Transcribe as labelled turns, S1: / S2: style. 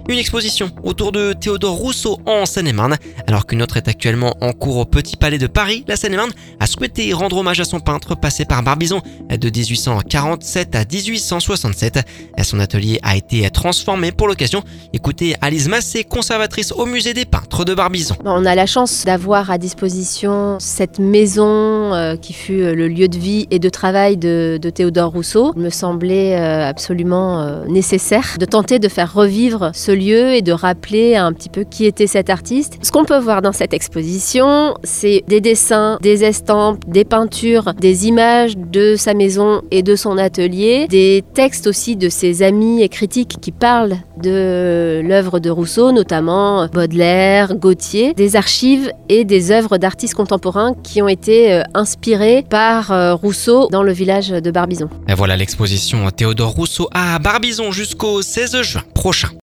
S1: Une exposition autour de Théodore Rousseau en Seine-et-Marne. Alors qu'une autre est actuellement en cours au Petit Palais de Paris, la Seine-et-Marne a souhaité rendre hommage à son peintre passé par Barbizon de 1847 à 1867. Son atelier a été transformé pour l'occasion. Écoutez Alice Massé, conservatrice au musée des peintres de Barbizon.
S2: On a la chance d'avoir à disposition cette maison qui fut le lieu de vie et de travail de Théodore Rousseau. Il me semblait absolument nécessaire de tenter de faire revivre ce lieu et de rappeler un petit peu qui était cet artiste. Ce qu'on peut voir dans cette exposition, c'est des dessins, des estampes, des peintures, des images de sa maison et de son atelier, des textes aussi de ses amis et critiques qui parlent de l'œuvre de Rousseau, notamment Baudelaire, Gautier, des archives et des œuvres d'artistes contemporains qui ont été inspirées par Rousseau dans le village de Barbizon.
S1: Et voilà l'exposition Théodore Rousseau à Barbizon jusqu'au 16 juin prochain.